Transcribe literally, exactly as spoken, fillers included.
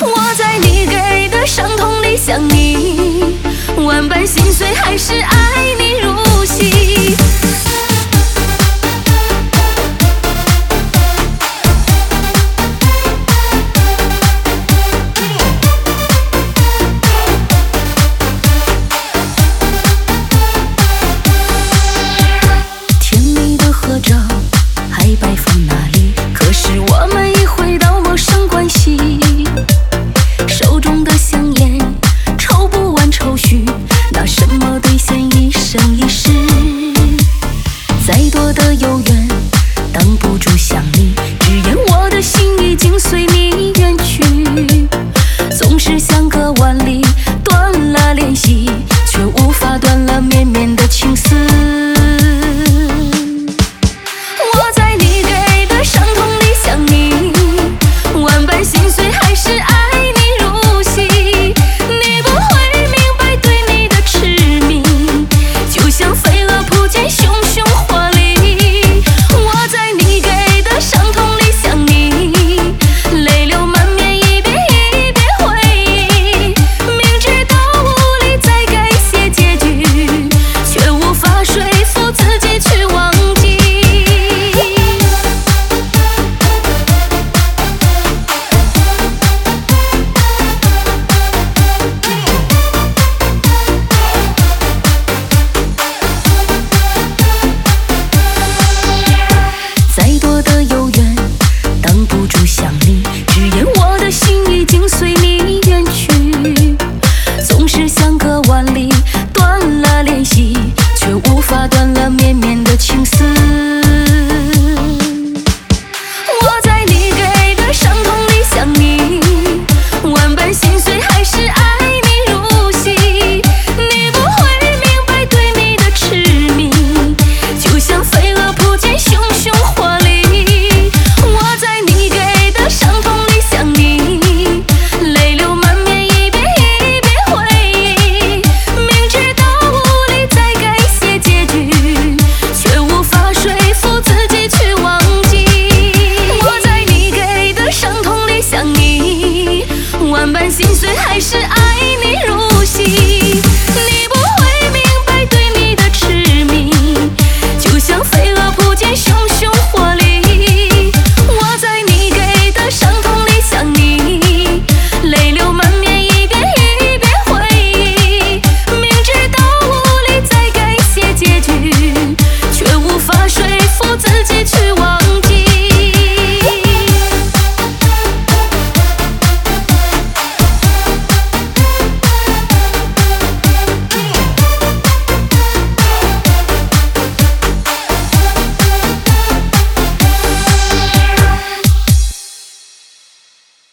我在你给的伤痛里想你，万般心碎还是爱你如昔。甜蜜的合照还摆放哪里？可是我们已回到陌生关系。手中的香烟抽不完抽续，拿什么兑现一生一世？再多的有缘挡不住想你，只言我的心已经随你远去。总是相隔万里，断了联系，却无法断了绵绵的情丝。我在你给的伤痛里想你，万般心碎还是爱